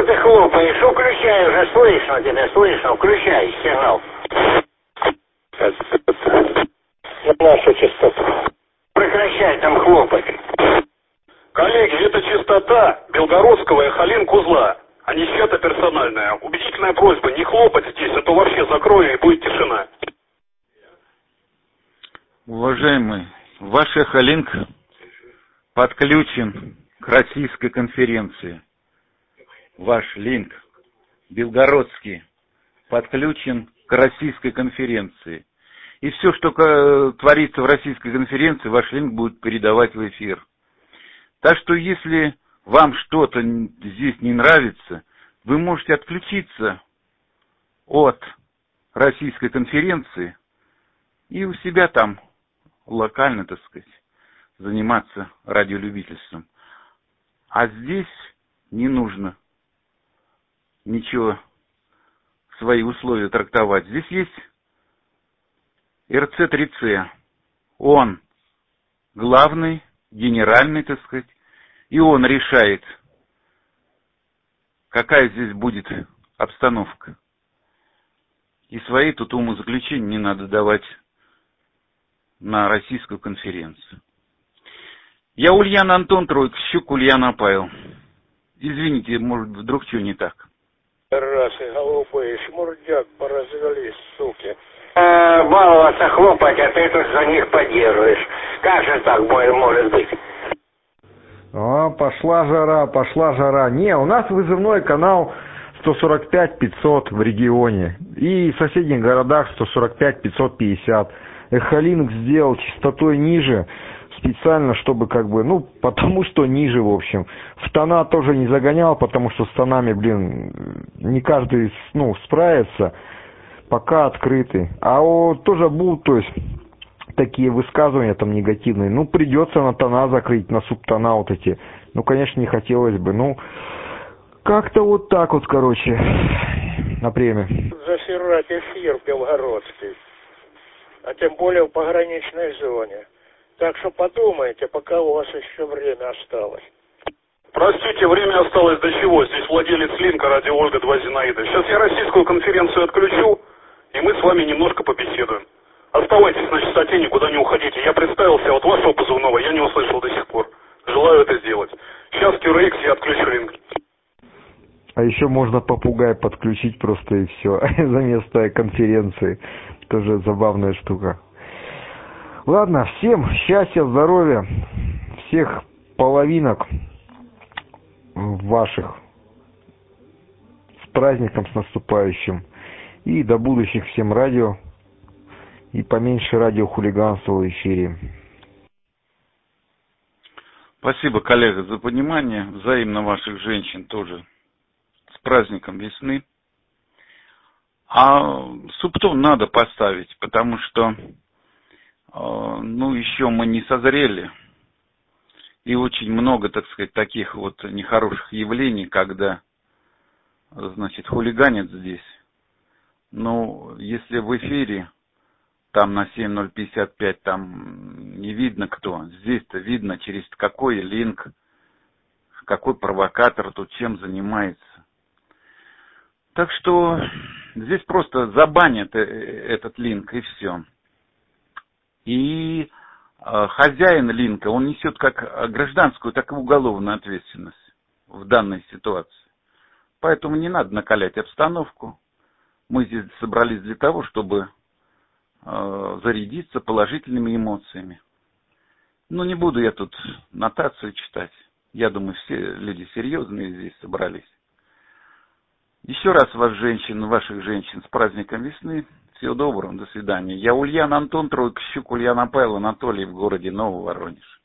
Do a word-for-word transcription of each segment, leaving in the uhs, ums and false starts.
что ты хлопаешь? Включай уже, слышно тебя, слышно, включай сигнал. Наша частота. Прекращай там хлопать. Коллеги, это частота Белгородского и Халин-Кузла, а не чья-то персональная. Убедительная просьба не хлопать здесь, а то вообще закрою и будет тишина. Уважаемый, ваш Халинг подключен к российской конференции. Ваш линк белгородский подключен к российской конференции. И все, что творится в российской конференции, ваш линк будет передавать в эфир. Так что, если вам что-то здесь не нравится, вы можете отключиться от российской конференции и у себя там локально, так сказать, заниматься радиолюбительством. А здесь не нужно ничего, свои условия трактовать. Здесь есть эр цэ три цэ. Он главный, генеральный, так сказать, и он решает, какая здесь будет обстановка. И свои тут умозаключения не надо давать на российскую конференцию. Я Ульян Антон Троик, Щук Ульяна Павел. Извините, может, вдруг что не так. Раз и голубые, шмурдяк, поразвелись, суки. А, баловаться, хлопать, а ты тут за них поддерживаешь. Как же так может быть? А, пошла жара, пошла жара. Не, у нас вызывной канал сто сорок пять пятьсот в регионе. И в соседних городах сто сорок пять пятьсот пятьдесят. Эхолинк сделал частотой ниже, специально, чтобы как бы, ну, потому что ниже, в общем. В тона тоже не загонял, потому что с тонами, блин, не каждый, ну, справится. Пока открытый. А вот тоже будут, то есть, такие высказывания там негативные. Ну, придется на тона закрыть, на субтона вот эти. Ну, конечно, не хотелось бы. Ну, как-то вот так вот, короче, на премию. Засирать эфир белгородский. А тем более в пограничной зоне. Так что подумайте, пока у вас еще время осталось. Простите, время осталось до чего? Здесь владелец линка радио Ольга два Зинаида. Сейчас я российскую конференцию отключу, и мы с вами немножко побеседуем. Оставайтесь на частоте, никуда не уходите. Я представился, вот вашего позывного я не услышал до сих пор. Желаю это сделать. Сейчас кью эр икс я отключу линк. А еще можно попугай подключить просто и все. За место конференции. Тоже забавная штука. Ладно, всем счастья, здоровья. Всех половинок ваших. С праздником, с наступающим. И до будущих всем радио. И поменьше радиохулиганства в эфире. Спасибо, коллега, за понимание. Взаимно ваших женщин тоже. С праздником весны. А субтон надо поставить, потому что, ну, еще мы не созрели. И очень много, так сказать, таких вот нехороших явлений, когда, значит, хулиганят здесь. Ну, если в эфире, там на семь ноль пятьдесят пять, там не видно кто. Здесь-то видно, через какой линк, какой провокатор тут чем занимается. Так что здесь просто забанят этот линк и все. И э, хозяин линка, он несет как гражданскую, так и уголовную ответственность в данной ситуации. Поэтому не надо накалять обстановку. Мы здесь собрались для того, чтобы э, зарядиться положительными эмоциями. Ну, не буду я тут нотацию читать. Я думаю, все люди серьезные здесь собрались. Еще раз вас, женщин, ваших женщин, с праздником весны. Всего доброго, до свидания. Я Ульян Антон Троик, Щук Ульяна Павел, Анатолий в городе Новый Воронеж.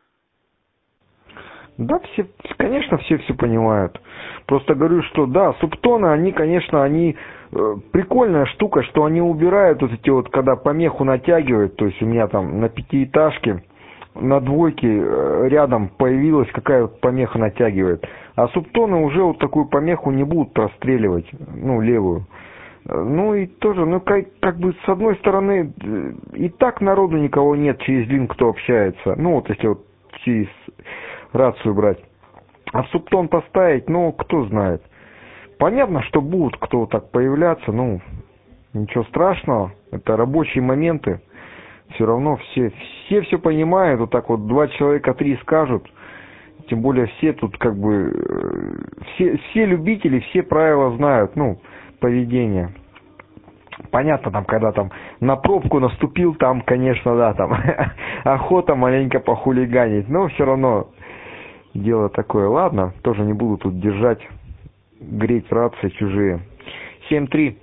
Да, все, конечно, все все понимают. Просто говорю, что да, субтоны, они, конечно, они э, прикольная штука, что они убирают вот эти вот, когда помеху натягивают, то есть у меня там на пятиэтажке, на двойке э, рядом появилась какая вот помеха натягивает. А субтоны уже вот такую помеху не будут простреливать, ну, левую. Ну и тоже, ну как, как бы с одной стороны, и так народу никого нет через линк, кто общается. Ну вот если вот через рацию брать. А в субтон поставить, ну кто знает. понятно, что будут кто так появляться, ну, ничего страшного, это рабочие моменты. Все равно все, все все понимают, вот так вот два человека, три скажут, тем более все тут как бы, все, все любители, все правила знают, ну, поведения. Понятно, там, когда там на пробку наступил, там, конечно, да, там, охота маленько похулиганить, но все равно дело такое. Ладно, тоже не буду тут держать, греть рации чужие. семь три.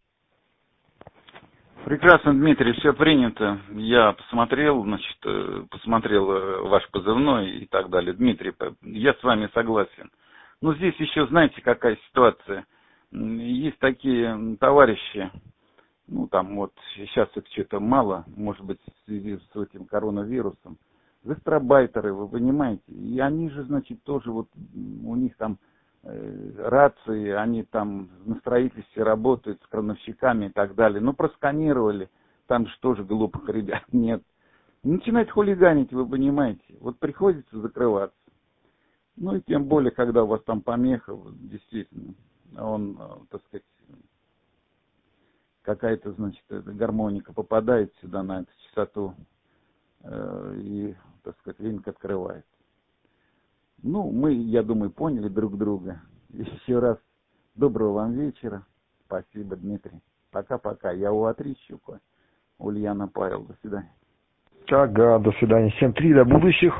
Прекрасно, Дмитрий, все принято. Я посмотрел, значит, посмотрел ваш позывной и так далее. Дмитрий, я с вами согласен. Но здесь еще, знаете, какая ситуация. Есть такие товарищи, ну, там вот, сейчас их что-то мало, может быть, в связи с этим коронавирусом. Гастробайтеры, вы понимаете, и они же, значит, тоже вот, у них там э, рации, они там на строительстве работают с крановщиками и так далее. Ну, просканировали, там же тоже глупых ребят нет. Начинать хулиганить, вы понимаете, вот приходится закрываться. Ну, и тем более, когда у вас там помеха, вот, действительно, он, так сказать, какая-то, значит, гармоника попадает сюда на эту частоту, э, и, так сказать, линк открывает. Ну, мы, я думаю, поняли друг друга. Еще раз доброго вам вечера. Спасибо, Дмитрий. Пока-пока. Я у А3 Щука. Ульяна Павел. До свидания. Ага, до свидания. семь три, до будущих.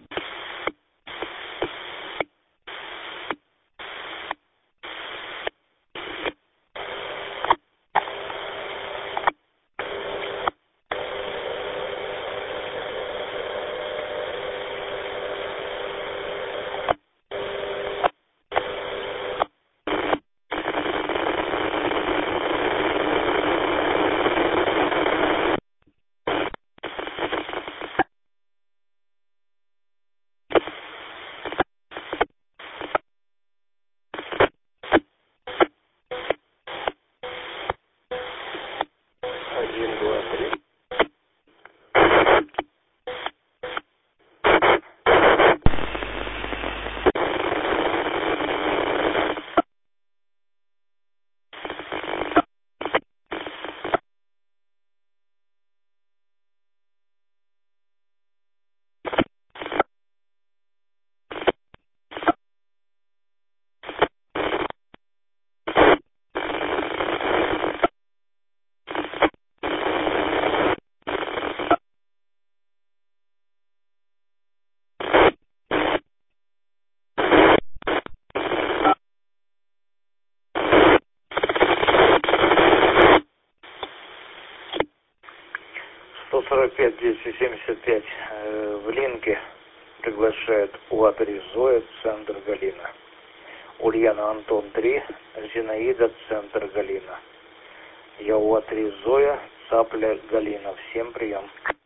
сто сорок пять двести семьдесят пять э, в линке приглашает УА-три Зоя, центр Галина. Ульяна Антон три, Зинаида, центр Галина. Я УА-три Зоя, Цапля Галина. Всем прием.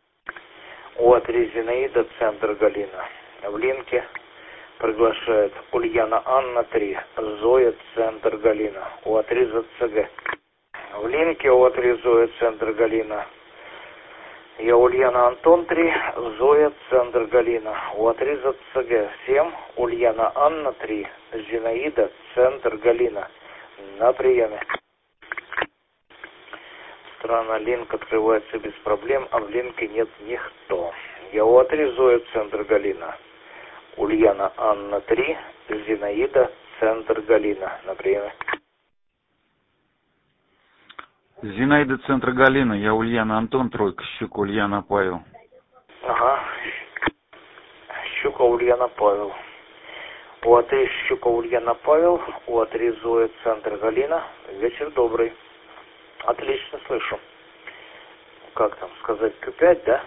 УА-три Зинаида, центр Галина. В линке приглашает Ульяна Анна три, Зоя, центр Галина. УА-три ЗЦГ. В линке УА-три Зоя, центр Галина. Я Ульяна Антон три, Зоя, центр Галина. УА-три ЗЦГ. Всем Ульяна Анна три, Зинаида, центр Галина. На приеме. Странно, линк открывается без проблем, а в линке нет никто. Я УА-три Зоя, центр Галина. Ульяна Анна три, Зинаида, центр Галина. На приеме. Зинаида, центр Галина. Я Ульяна Антон, тройка, Щука, Ульяна Павел. Ага. Щука, Ульяна Павел. УА-три Щука, Ульяна Павел. УА-три Зоя, центр Галина. Вечер добрый. Отлично слышу. Как там сказать, Q пять, да?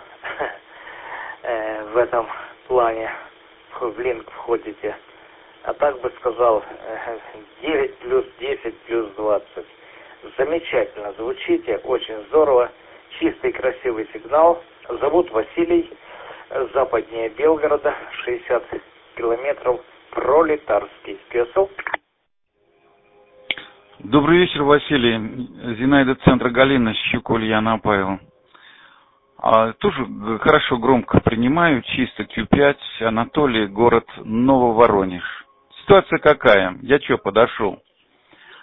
В этом плане в линк входите. А так бы сказал, девять плюс десять плюс двадцать. Замечательно звучите, очень здорово. Чистый красивый сигнал. Зовут Василий. Западнее Белгорода, шестьдесят километров. Пролетарский. КСЛ. Добрый вечер, Василий. Зинаида, центр Галина, Щука, Ульяна Павел. А, тоже хорошо, громко принимаю, чисто Q пять, Анатолий, город Нововоронеж. Ситуация какая? Я что, подошел?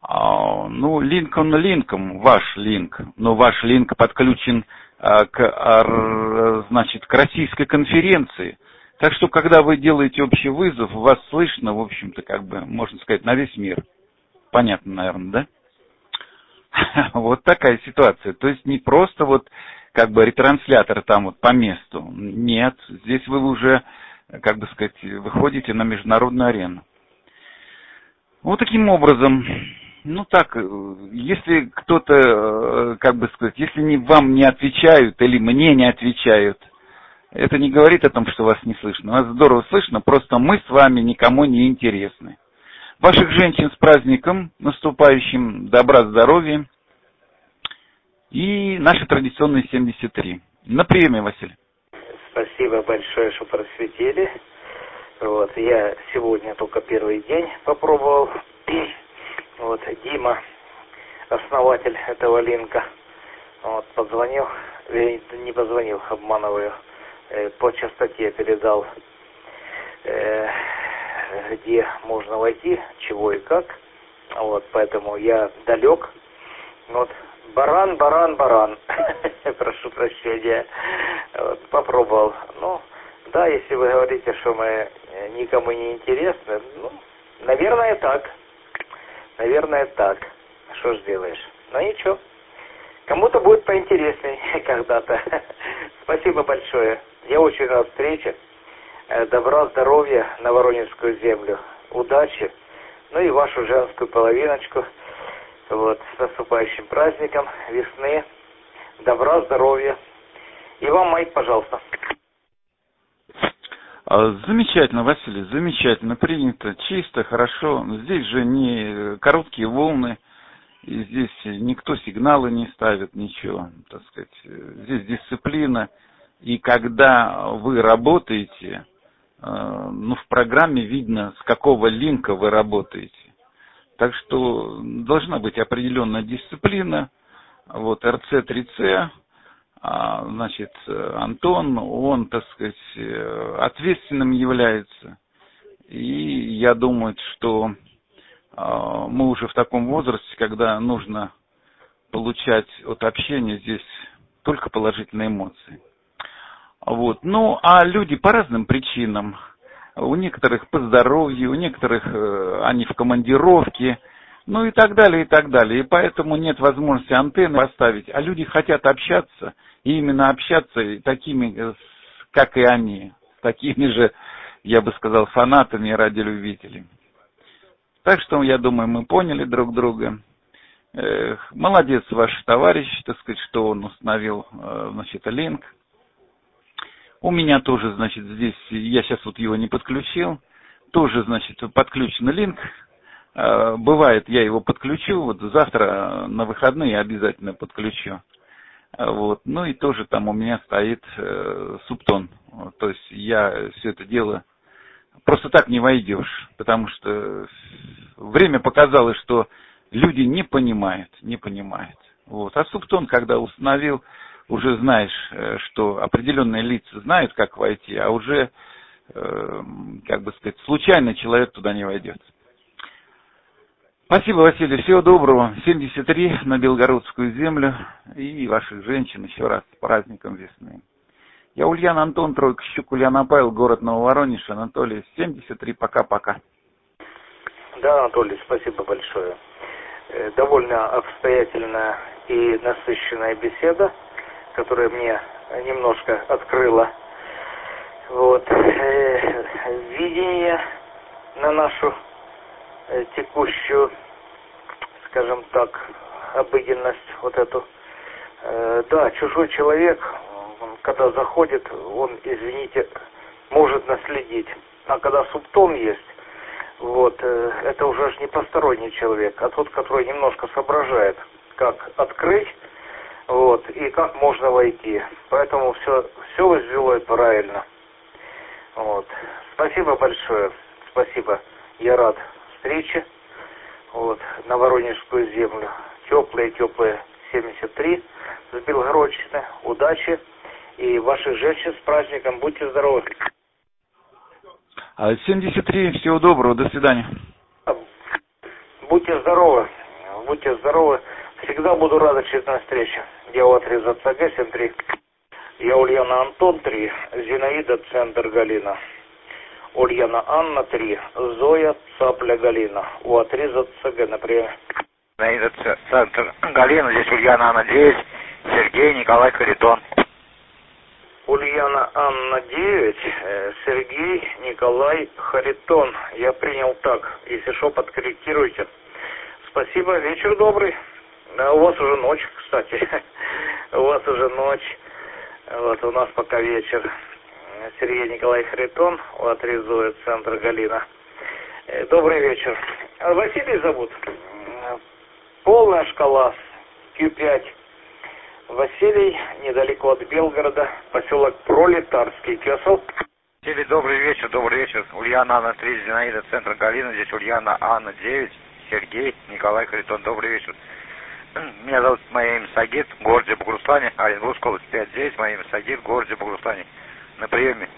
Ну, линк он линком, ваш линк, но ваш линк подключен к, значит, к российской конференции. Так что, когда вы делаете общий вызов, вас слышно, в общем-то, как бы, можно сказать, на весь мир. Понятно, наверное, да? Вот такая ситуация. То есть не просто вот как бы ретранслятор там вот по месту. Нет, здесь вы уже, как бы сказать, выходите на международную арену. Вот таким образом, ну так, если кто-то, как бы сказать, если не, вам не отвечают или мне не отвечают, это не говорит о том, что вас не слышно. Вас здорово слышно, просто мы с вами никому не интересны. Ваших женщин с праздником наступающим, добра, здоровья и наши традиционные семьдесят три. На приеме, Василий. Спасибо большое, что просветили. Вот, я сегодня только первый день попробовал. Вот, Дима, основатель этого линка, вот, позвонил, не позвонил, обманываю, по частоте передал, где можно войти, чего и как. Вот, поэтому я далек. Вот, баран, баран, баран. Прошу прощения. Вот, попробовал. Ну, да, если вы говорите, что мы никому не интересны, ну, наверное, так. Наверное, так. Что ж делаешь? Ну, ничего. Кому-то будет поинтересней когда-то. Спасибо большое. Я очень рад встрече. Добра, здоровья на Воронежскую землю. Удачи. Ну и вашу женскую половиночку. Вот, с наступающим праздником весны. Добра, здоровья. И вам, Майк, пожалуйста. Замечательно, Василий, замечательно, принято, чисто, хорошо. Здесь же не короткие волны, и здесь никто сигналы не ставит, ничего, так сказать. Здесь дисциплина, и когда вы работаете, ну, в программе видно, с какого линка вы работаете. Так что должна быть определенная дисциплина. Вот эр цэ три цэ, значит, Антон, он, так сказать, ответственным является. И я думаю, что мы уже в таком возрасте, когда нужно получать от общения здесь только положительные эмоции. Вот. Ну, а люди по разным причинам. У некоторых по здоровью, у некоторых они в командировке, ну и так далее, и так далее. И поэтому нет возможности антенны поставить. А люди хотят общаться, и именно общаться такими, как и они, с такими же, я бы сказал, фанатами и радиолюбителями. Так что, я думаю, мы поняли друг друга. Эх, молодец ваш товарищ, так сказать, что он установил, значит, линк. У меня тоже, значит, здесь, я сейчас вот его не подключил, тоже, значит, подключен линк. Бывает, я его подключу, вот завтра на выходные обязательно подключу. Вот. Ну и тоже там у меня стоит э, субтон. То есть я все это дело просто так не войдешь, потому что время показало, что люди не понимают, не понимают. Вот. А субтон, когда установил, уже знаешь, что определенные лица знают, как войти, а уже, э, как бы сказать, случайно человек туда не войдет. Спасибо, Василий. Всего доброго. семьдесят три на Белгородскую землю и ваших женщин еще раз с праздником весны. Я Ульяна Антон, Тройка Щук, Ульяна Павел, город Нововоронеж, Анатолий, семьдесят три, пока-пока. Да, Анатолий, спасибо большое. Довольно обстоятельная и насыщенная беседа, которая мне немножко открыла вот, видение на нашу текущую, скажем так, обыденность вот эту. Э, да, чужой человек, он, когда заходит, он, извините, может наследить. А когда субтон есть, вот, э, это уже не посторонний человек, а тот, который немножко соображает, как открыть, вот, и как можно войти. Поэтому все, все вы сделали правильно. Вот. Спасибо большое. Спасибо. Я рад встречи, вот, на Воронежскую землю. Теплые-теплые семьдесят три с Белгородчины. Удачи. И ваших женщин с праздником. Будьте здоровы. семьдесят три, всего доброго, до свидания. Будьте здоровы. будьте здоровы. Всегда буду рад очередной встрече. Я у отреза ЦГ семь три. Я Ульяна Антон три, Зинаида Центр Галина. Ульяна Анна три, Зоя Цапля Галина. У отреза ЦГ на приеме. Зинаида Центр Галина, здесь Ульяна Анна девять, Сергей Николай Харитон. Ульяна Анна девять, Сергей Николай Харитон. Я принял так. Если что, подкорректируйте. Спасибо, вечер добрый. Да, у вас уже ночь, кстати. У вас уже ночь. Вот у нас пока вечер. Сергей Николай Харитон, отрезует Центр Галина. Добрый вечер. Василий зовут. Полная шкала Q пять. Василий, недалеко от Белгорода, поселок Пролетарский. Кесл. Василий, добрый вечер, добрый вечер. Ульяна Анна три, Зинаида Центр Галина, здесь Ульяна Анна девять, Сергей Николай Харитон. Добрый вечер. Меня зовут, мое имя Сагит, в городе Бугуруслане, Оренбургская область, пять девять, мое имя Сагит, в городе Бугуруслане. На приеме.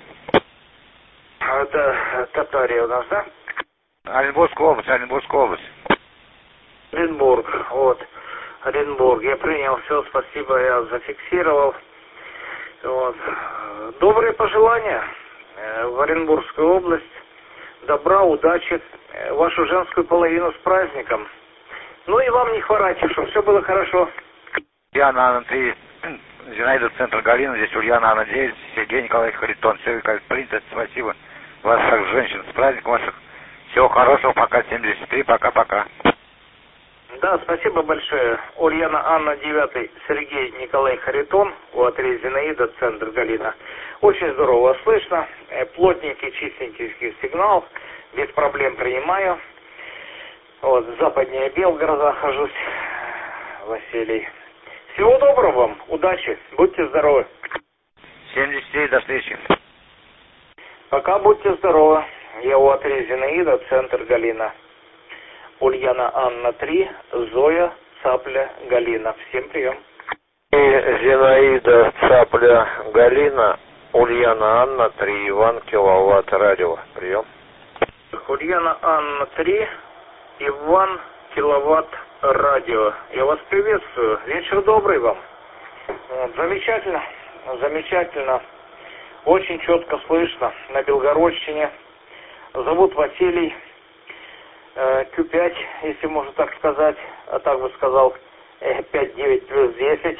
Это Татария у нас, да? Оренбургская область, Оренбургская область. Оренбург, вот. Оренбург. Я принял все, спасибо, я зафиксировал. Вот. Добрые пожелания в Оренбургскую область. Добра, удачи. Вашу женскую половину с праздником. Ну и вам не хворайте, чтобы все было хорошо. Ульяна Анна три, Зинаида Центр Галина, здесь Ульяна Анна девять, Сергей Николай Харитон. Все как принято, спасибо. Вас, как женщин, с праздником ваших. Всего хорошего, пока семьдесят три, пока-пока. Да, спасибо большое. Ульяна Анна девять, Сергей Николай Харитон, у отреза Зинаида, Центр Галина. Очень здорово вас слышно. Плотненький, чистенький сигнал. Без проблем принимаю. Вот, западнее Белгорода нахожусь. Василий. Всего доброго вам. Удачи. Будьте здоровы. семьдесят три, до встречи. Пока будьте здоровы. Я у отреза Зинаида, Центр Галина. Ульяна Анна три, Зоя Цапля Галина. Всем прием. И Зинаида Цапля Галина, Ульяна Анна три, Иван Киловатт Радио. Прием. Ульяна Анна три, Иван Киловатт Радио. Я вас приветствую. Вечер добрый вам. Вот, замечательно, замечательно. Очень четко слышно на Белгородщине. Зовут Василий. Q пять, если можно так сказать, а так бы сказал, пять девять плюс десять.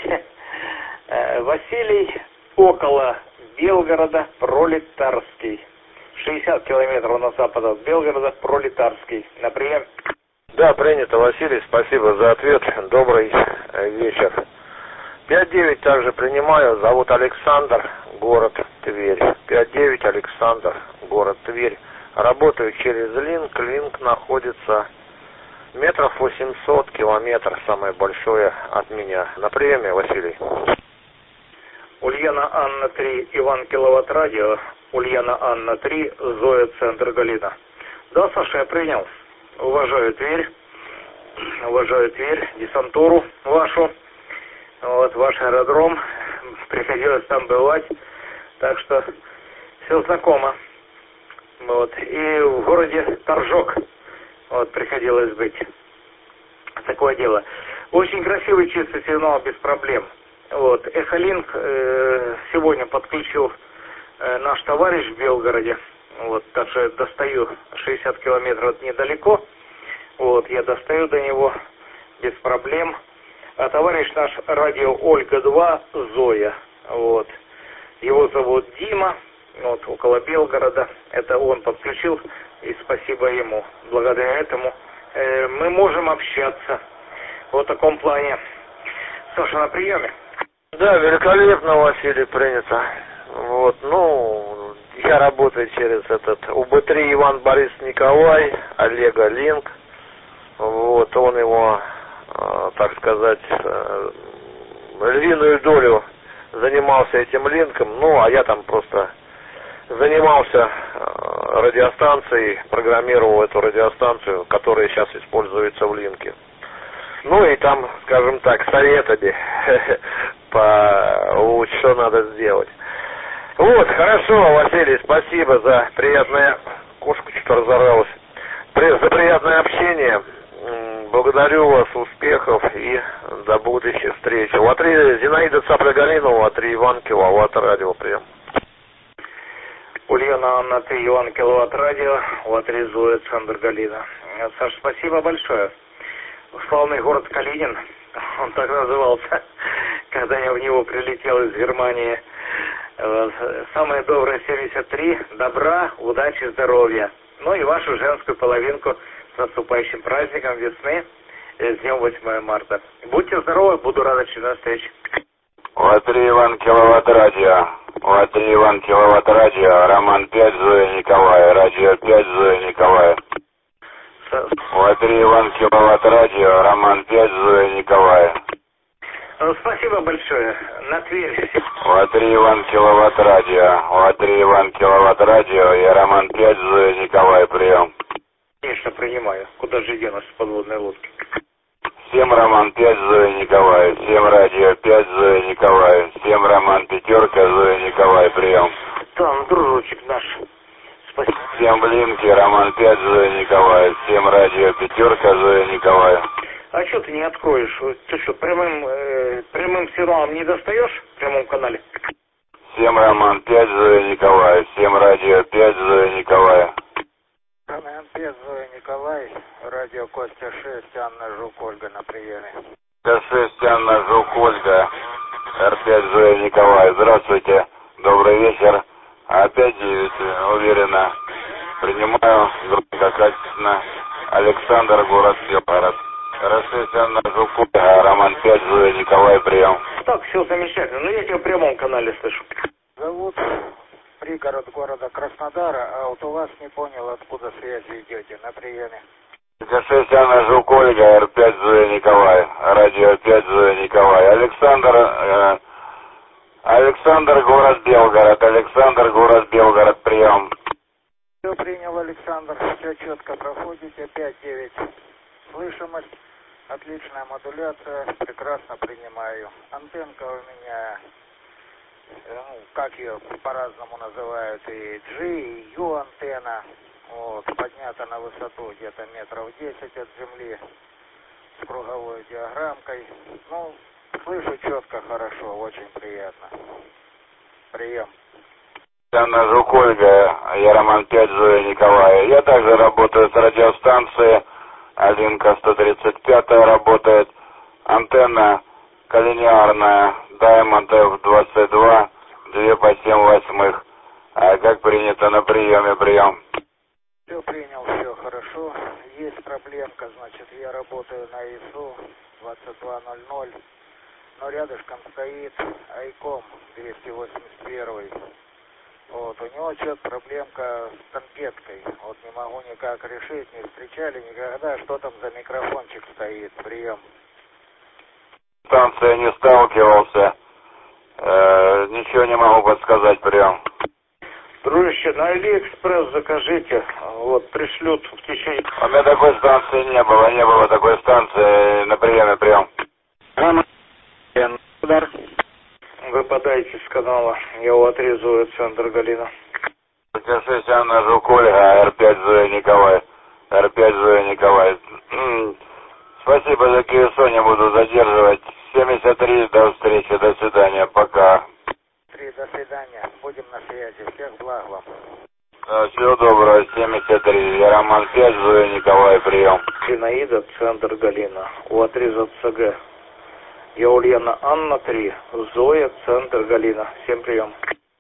Василий, около Белгорода, Пролетарский. шестьдесят километров на запад от Белгорода, Пролетарский. На прием. Да, принято, Василий, спасибо за ответ. Добрый вечер. пять девять также принимаю, зовут Александр, город Тверь. пять девять, Александр, город Тверь. Работаю через Линк. Линк находится метров восемьсот, километр, самое большое от меня. На приеме, Василий. Ульяна Анна три, Иван Киловатт Радио. Ульяна Анна три, Зоя Центр Галина. Да, Саша, я принял. Уважаю Тверь. Уважаю Тверь, десантуру вашу. Вот, ваш аэродром. Приходилось там бывать. Так что все знакомо. Вот. И в городе Торжок вот, приходилось быть. Такое дело. Очень красивый чистый сигнал, без проблем. Вот. Эхолинк э, сегодня подключил э, наш товарищ в Белгороде. Вот. Так что я достаю шестьдесят километров недалеко. Вот. Я достаю до него без проблем. А товарищ наш радио Ольга два, Зоя. Вот. Его зовут Дима. Вот, около Белгорода. Это он подключил, и спасибо ему. Благодаря этому э, мы можем общаться. Вот в таком плане. Саша, на приеме. Да, великолепно, Василий, принято. Вот, ну, я работаю через этот У Б три Иван Борис Николай, Олега Линк. Вот, он его, э, так сказать, э, львиную долю занимался этим линком. Ну, а я там просто занимался радиостанцией, программировал эту радиостанцию, которая сейчас используется в Линке. Ну и там, скажем так, советами по что надо сделать. Вот, хорошо, Василий, спасибо за приятное... Кошка что-то разоралась. За приятное общение. Благодарю вас, успехов и до будущих встреч. У три Зинаида Цапля Галина, у три Иван Киловатт радио, прием. Ульяна Анна, три Иван Киловатт радио, у три Зоя Центр Галина. Саш, спасибо большое. Славный город Калинин, он так назывался, когда я в него прилетел из Германии. Самое доброе семьдесят три, добра, удачи, здоровья. Ну и вашу женскую половинку с наступающим праздником весны, с днем восьмое марта. Будьте здоровы, буду рад очередной встрече. У три Иван Киловатт радио, у три Иван Киловатт радио, Роман пять, Зоя Николая, радио пять, Зоя Николая. У три Иван Киловатт радио, Роман пять, Зоя Николая. Спасибо большое. На Тверь. У три Иван Киловатт радио, у три Иван Киловатт радио, я Роман пять, Зоя Николая, прием. Конечно, принимаю. Куда же денусь с подводной лодки? Всем Роман пять, Зоя Николая, всем радио пять, Зоя Николая, всем Роман пятерка, Зоя Николая, прием. Там, дружочек наш. Спасибо. Всем Блинки, Роман пять, Зоя Николая, всем радио пятерка, Зоя Николая. А что ты не откроешь? Ты что, прямым, э, прямым сигналом не достаешь в прямом канале? Всем Роман пять, Зоя Николая, всем радио пять, Зоя Николая. Роман пять, Зоя Николай, радио Костя шесть, Анна Жук, Ольга на приеме. Костя шесть, Анна Жук, Ольга, эр пять, Зоя Николай. Здравствуйте, добрый вечер. Опять девять, уверенно принимаю, громко, качественно. Александр, город Белгород. эр шесть, Анна Жук, Ольга, Роман пять, Зоя Николай, прием. Так, все замечательно. Ну, я тебя в прямом канале слышу. Зовут пригород города Краснодара, а вот у вас не понял, откуда связи идете, на приеме. эр шесть, Анна Жук, Ольга, эр пять, Зоя Николай, радио пять, Зоя Николай. Александр, э, Александр, город Белгород, Александр, город Белгород, прием. Все принял, Александр, все четко проходите, пять девять. Слышимость, отличная модуляция, прекрасно принимаю. Антенка у меня, ну, как ее по-разному называют, и G, и U антенна, вот, поднята на высоту где-то метров десять от земли, с круговой диаграммкой. Ну, слышу четко, хорошо, очень приятно. Прием. Анна Жук, Ольга, я Роман пять, Зоя Николая. Я также работаю с радиостанцией, Алинка сто тридцать пять работает, антенна коллинеарная, Diamond эф двадцать два, два по семь восьмых. А как принято на приеме, прием? Все принял, все хорошо. Есть проблемка, значит, я работаю на ИСУ двадцать два ноль ноль, но рядышком стоит Айком двести восемьдесят один. Вот, у него что-то проблемка с конфеткой. Вот не могу никак решить, не встречали никогда, что там за микрофончик стоит. Прием. Станция не сталкивался. Э, ничего не могу подсказать, прием. Дружище, на Алиэкспресс закажите, вот, пришлют в течение... У меня такой станции не было, не было такой станции на приеме, прием. Удар. Выпадайте с канала, я его отрезаю, центр Галина. эр шесть, Анна Жук, Ольга, эр пять, Зоя Николай, эр пять, Зоя Николай. Спасибо за КСО, не буду задерживать. семьдесят три, до встречи, до свидания, пока. три, до свидания, будем на связи, всех благ вам. Всего доброго, семьдесят три, я Роман пять, Зоя Николай, прием. Зинаида, центр Галина, у отреза ЦГ. Я Ульяна Анна три, Зоя, центр Галина. Всем прием.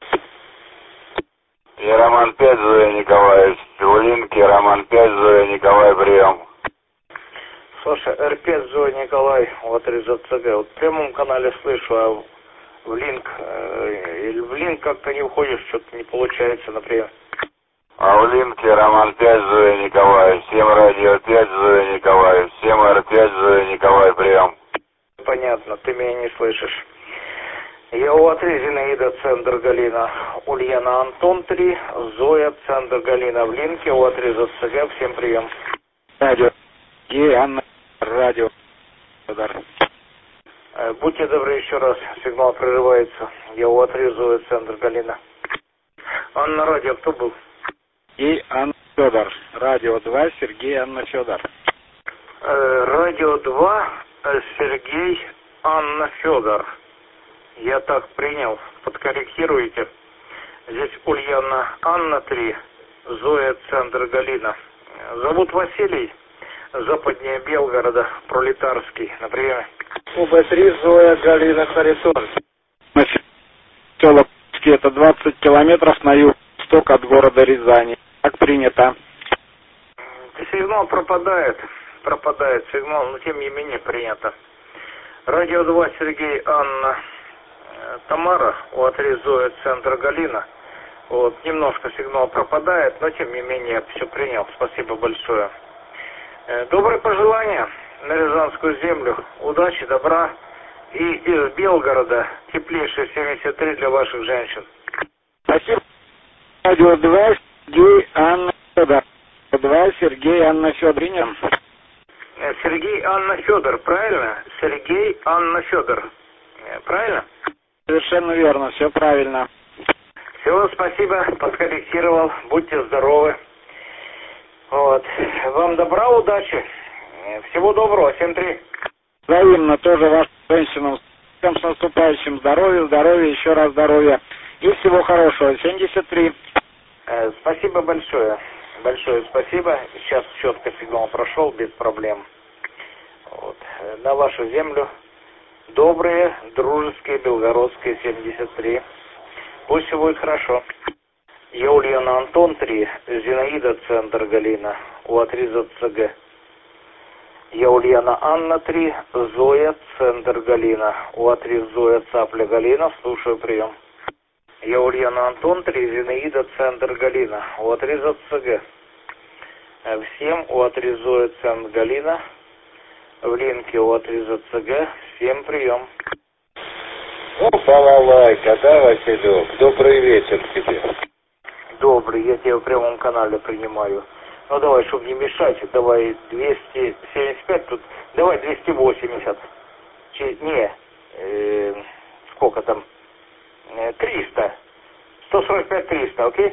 Я Роман пять, Зоя Николай, Улинки, Роман пять, Зоя Николай, прием. Слушай, эр пять, Зоя Николай, у отреза ЦГ. Вот в прямом канале слышу, а в линк, э, или в линк как-то не уходишь, что-то не получается, например. А у Линки, Роман пять, Зоя Николай, всем радио пять, Зоя Николай, всем эр пять, Зоя Николай, прием. Понятно, ты меня не слышишь. Я у отреза Зинаида, центр Галина. Ульяна Антон три, Зоя, центр Галина. В линке у отреза ЦГ. Всем прием. Радио. И Анна, радио. Удар. Будьте добры еще раз, сигнал прерывается. Я у отрезу центр Галина. Анна, радио, кто был? И Анна Федор. Радио два, Сергей, Анна Федор. Э, радио два, э, Сергей, Анна, Федор. Я так принял, подкорректируйте. Здесь Ульяна, Анна три, Зоя, центр Галина. Зовут Василий, западнее Белгорода, Пролетарский, на приеме. УБ три, Зоя, Галина, Харитон. Селовский, это двадцать километров на юго-восток от города Рязани. Как принято. Сигнал пропадает, пропадает сигнал, но тем не менее принято. Радио два, Сергей, Анна, Тамара, у три, Зоя, центр Галина. Вот, немножко сигнал пропадает, но тем не менее все принял. Спасибо большое. Добрые пожелания на Рязанскую землю. Удачи, добра. И из Белгорода теплейшие семьдесят три для ваших женщин. Спасибо. Радио два, Сергей, Анна, Федор. два, Сергей, Анна, Федор. Сергей, Анна, Федор, правильно? Сергей, Анна, Федор. Правильно? Совершенно верно, все правильно. Все, спасибо, подкорректировал. Будьте здоровы. Вот. Вам добра, удачи. Всего доброго. семь три. Взаимно тоже вашим женщинам. Всем с наступающим. Здоровья, здоровья, еще раз здоровья. И всего хорошего. семьдесят три. Э, спасибо большое. Большое спасибо. Сейчас четко сигнал прошел, без проблем. Вот. На вашу землю. Добрые, дружеские, белгородские семьдесят три. Пусть все будет хорошо. Я Ульяна, Антон три, Зинаида, центр Галина, у три, ЗЦГ. Я Ульяна, Анна три, Зоя, центр Галина, у три, Зоя, Цапля, Галина, слушаю прием. Я Ульяна, Антон три, Зинаида, центр Галина, у три, ЗЦГ. Всем у три, Зоя, центр Галина, в линке у три, ЗЦГ, всем прием. Ну, балалайка, да, Василек? Добрый вечер тебе. Добрый, я тебя в прямом канале принимаю. Ну давай, чтобы не мешать, давай двести семьдесят пять, тут, давай двести восемьдесят. Че, не, э, сколько там? Э, триста. сто сорок пять триста, окей?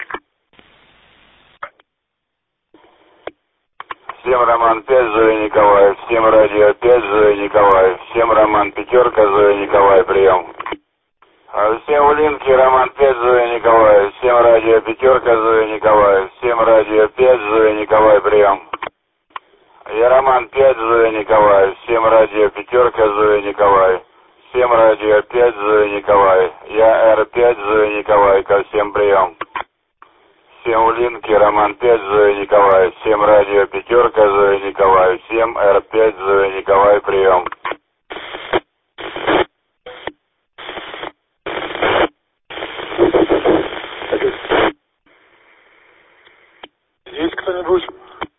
Всем Роман пять, Зоя Николаев. Всем радио пять, Зоя Николаев. Всем Роман пятерка, Зоя Николаев, прием. Всем в линке Роман пять, Зоя Николаев. Всем радио пятерка, Зоя Николаев. Всем радио пять, Зоя Николаев, прием. Я Роман пять, Зоя Николаев. Всем радио пятерка, Зоя Николаев. Всем радио пять, Зоя Николаев. Я Р пять, Зоя Николаев. Ко всем прием. Всем в линке Роман пять, Зоя Николаев. Всем радио пятерка, Зоя Николаев. Всем Р пять, Зоя Николаев, прием. Есть кто-нибудь?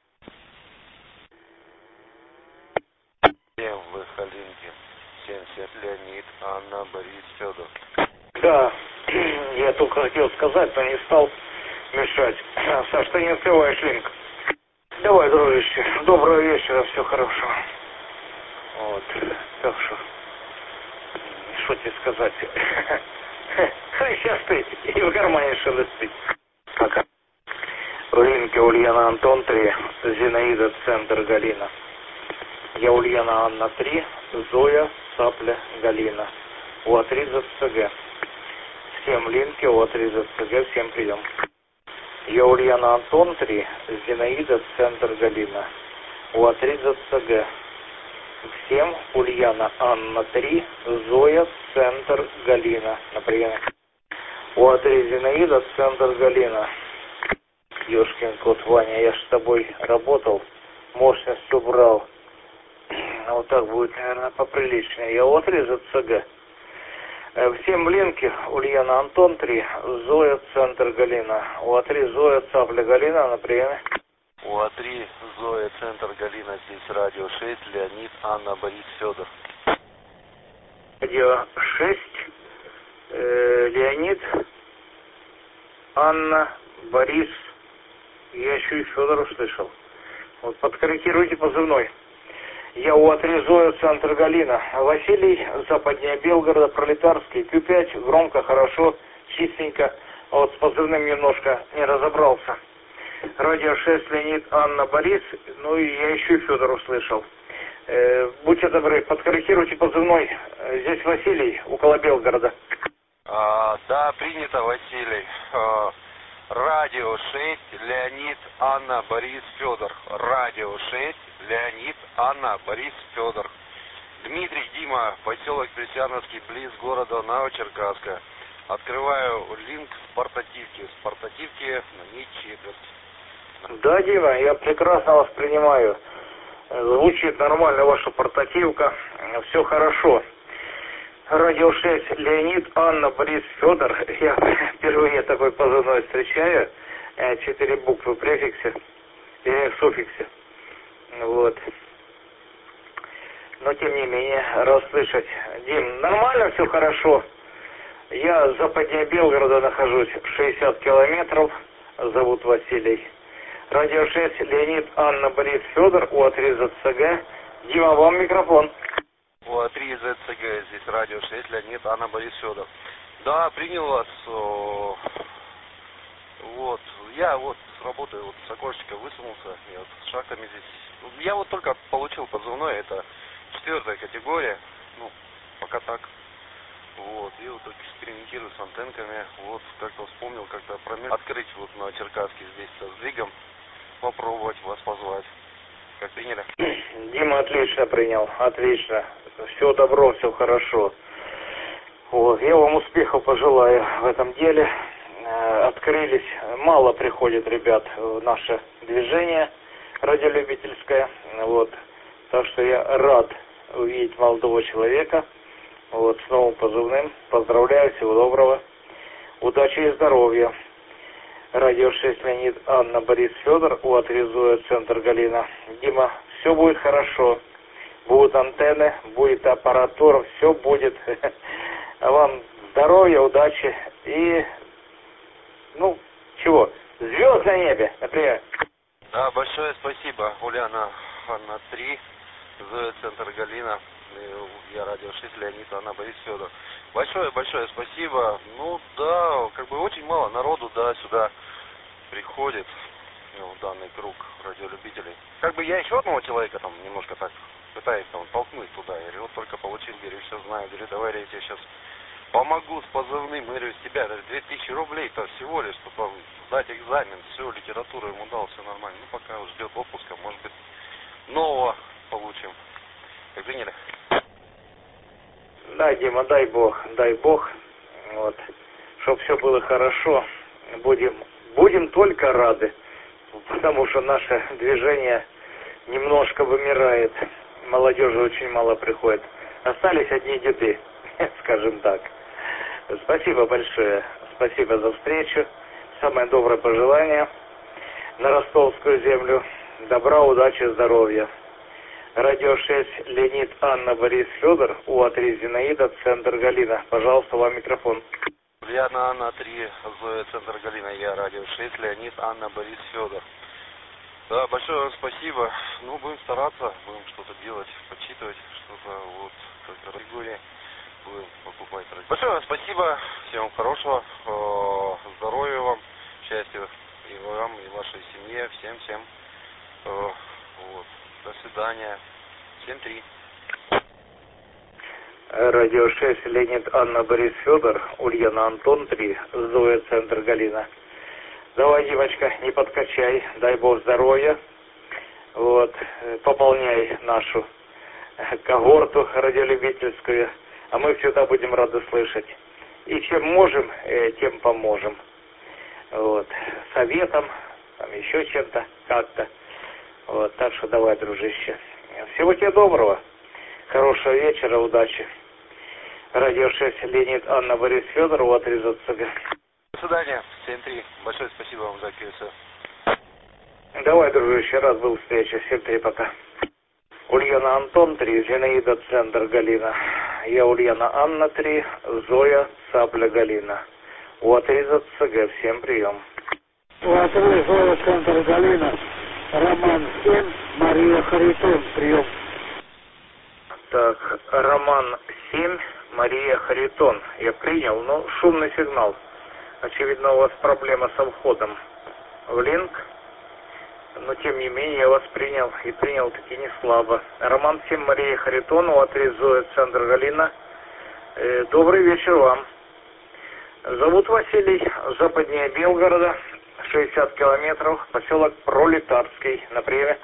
Всем в Халинке. семьдесят Леонид, Анна, Борис, Федор. Да, я только хотел сказать, но не стал мешать. Саш, ты не открываешь линк. Давай, дружище, доброго вечера, все хорошо. Вот, так что, что тебе сказать? Сейчас ты и в кармане шелестить. Пока. В линке Ульяна, Антон три, Зинаида, центр Галина. Я Ульяна, Анна три, Зоя, Цапля, Галина. у три, ЗЦГ. Всем линки у три, ЗЦГ, всем прием. Я Ульяна, Антон три, Зинаида, центр Галина. у три, ЗЦГ. Всем Ульяна, Анна три, Зоя, центр Галина. На приеме. у три, Зинаида, центр Галина. Ёшкин кот, Ваня, я ж с тобой работал, мощность убрал. Вот так будет, наверное, поприличнее. Я у три, ЗЦГ. Всем в линке Ульяна, Антон три, Зоя, центр Галина. у три, Зоя, Цапля, Галина, на приеме. у три, Зоя, центр Галина, здесь радио шесть, Леонид, Анна, Борис, Федор. Радио шесть, э, Леонид, Анна, Борис, я еще и Федор услышал. Вот подкорректируйте позывной. Я у три, Зоя, центр Галина. Василий, западнее Белгорода, Пролетарский, Q пять, громко, хорошо, чистенько. Вот с позывным немножко не разобрался. Радио шесть, Леонид, Анна, Борис. Ну и я еще и Федор услышал. Э, будьте добры, подкорректируйте позывной. Здесь Василий, около Белгорода. А, да, принято, Василий. А, радио шесть, Леонид, Анна, Борис, Федор. Радио шесть, Леонид, Анна, Борис, Федор. Дмитрий, Дима, поселок Пресяновский, близ города Новочеркасска. Открываю линк с портативки. С портативки на ней четверть. Да, Дима, я прекрасно вас принимаю. Звучит нормально ваша портативка. Все хорошо. Радио шесть, Леонид, Анна, Борис, Федор. Я впервые такой позывной встречаю. Четыре буквы в префиксе или в суффиксе. Вот. Но тем не менее, расслышать. Дим, нормально, все хорошо. Я западнее Белгорода нахожусь, шестьдесят километров. Зовут Василий. Радио шесть, Леонид, Анна, Борис, Федор, У А три Зет Цэ Гэ. Дима, вам микрофон. У А три Зет Цэ Гэ, здесь радио шесть, Леонид, Анна, Борис, Федор. Да, принял вас. О, вот, я вот работаю, вот с окошечка высунулся, я вот с шахтами здесь. Я вот только получил позывной, это четвертая категория, ну, пока так. Вот, и вот только экспериментирую с антенками. Вот, как-то вспомнил, как-то промер... открыть вот на Черкасске здесь со сдвигом, попробовать вас позвать. Как приняли? Дима отлично принял, отлично. Все добро, все хорошо. Вот, я вам успехов пожелаю в этом деле. Открылись, мало приходит ребят в наше движение радиолюбительское. Вот, так что я рад увидеть молодого человека. Вот, с новым позывным. Поздравляю, всего доброго. Удачи и здоровья. Радио шесть, Леонид, Анна, Борис, Федор, У А три Зоя, центр Галина. Дима, все будет хорошо. Будут антенны, будет аппаратура, все будет. Вам здоровья, удачи и, ну, чего, звезд на небе, например. Да, большое спасибо, Ульяна, Анна три, Зоя, центр Галина. Я радио шесть, Леонид, Анна, Борис, Федор. Большое-большое спасибо. Ну да, как бы очень мало народу, да, сюда приходит, ну, в данный круг радиолюбителей. Как бы я еще одного человека там немножко так пытаюсь там толкнуть туда. Я говорю, вот только получил, говорю, все знаю. Говорю, давай я тебе сейчас помогу с позывным. Говорю, с тебя две тысячи рублей-то всего лишь, чтобы сдать экзамен. Все, литературу ему дал, все нормально. Ну, пока он ждет отпуска, может быть, нового получим. Как приняли? Да, Дима, дай Бог, дай Бог, вот, чтобы все было хорошо. Будем, будем только рады, потому что наше движение немножко вымирает. Молодежи очень мало приходит. Остались одни деды, скажем так. Спасибо большое, спасибо за встречу. Самое доброе пожелание на ростовскую землю. Добра, удачи, здоровья. Радио шесть, Леонид, Анна, Борис, Федор, У А три Зинаида, центр Галина. Пожалуйста, вам микрофон. Ульяна, Анна три, Зоя, центр Галина, я радио шесть, Леонид, Анна, Борис, Федор. Да, большое вам спасибо. Ну, будем стараться, будем что-то делать, подсчитывать, что-то вот, как категории будем покупать. Большое вам спасибо, всем хорошего, здоровья вам, счастья и вам, и вашей семье, всем-всем. Вот. До свидания. семь три. Радио шесть, Леонид, Анна, Борис, Федор, Ульяна, Антон три, Зоя, центр Галина. Давай, девочка, не подкачай, дай Бог здоровья. Вот, пополняй нашу когорту радиолюбительскую, а мы всегда будем рады слышать. И чем можем, тем поможем. Вот, советом, там еще чем-то, как-то. Вот, так что давай, дружище. Всего тебе доброго. Хорошего вечера, удачи. Радио шесть, Леонид, Анна, Борис, Федор, У А три Зет Цэ Гэ. До свидания. семь три. Большое спасибо вам за КС. Давай, дружище, рад был встрече. семь три, пока. Ульяна, Антон три, Зинаида, центр Галина. Я Ульяна, Анна три, Зоя, Цапля, Галина. У А три Зет Цэ Гэ. Всем прием. У А три, Зоя, центр Галина. Роман семь, Мария Харитон, прием. Так, Роман семь, Мария Харитон. Я принял, но шумный сигнал. Очевидно, у вас проблема со входом в линк. но тем не менее я вас принял, и принял таки не слабо. Роман семь, Мария Харитон, у отрезует центр Галина. Э, добрый вечер вам. Зовут Василий, западнее Белгорода, шестьдесят километров, поселок Пролетарский, на приеме.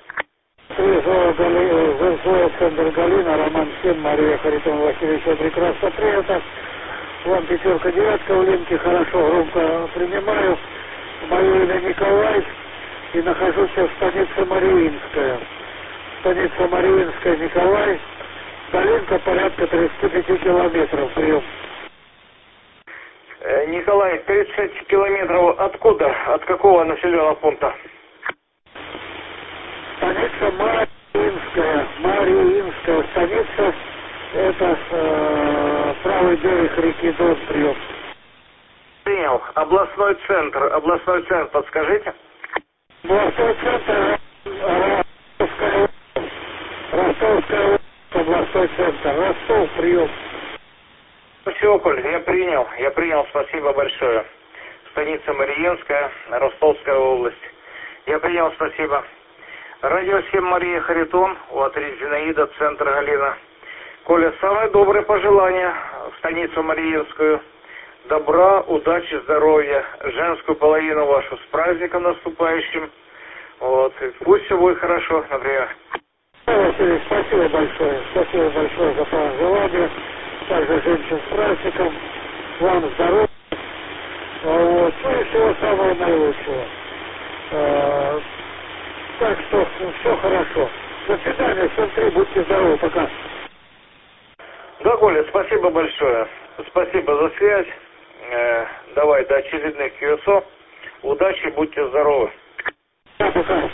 Зарзоя, центр Галина, Роман семь, Мария Харитон, Василий, все прекрасно принято. Вам пятерка, девятка в линке, хорошо, громко принимаю. Мое имя Николай, и нахожусь в станице Мариинская. Станица Мариинская, Николай, Галинка порядка тридцать пять километров, прием. Николай, тридцать километров откуда? От какого населенного пункта? Станица Мариинская, Мариинская станица, это э, правый берег реки Дон, прием. Принял. Областной центр, областной центр, подскажите? Областной центр, Ростовская, Ростовская, областной центр, Ростов, прием. Все, Коль, я принял, я принял, спасибо большое. Станица Мариинская, Ростовская область. Я принял, спасибо. Радио семь, Мария Харитон, у отряд Зинаида, центр Галина. Коля, самое доброе пожелание в станицу Мариинскую. Добра, удачи, здоровья, женскую половину вашу с праздником наступающим. Вот, и пусть все будет хорошо, например. Василий, спасибо большое, спасибо большое за пожелание. Также женщин с праздником, вам здоровья, вот, ну и всего самого наилучшего. А, так что все хорошо. До свидания, всем три, будьте здоровы, пока. Да, Коля, спасибо большое. Спасибо за связь. Э, давай до очередных ку эс о. Удачи, будьте здоровы. Да, пока.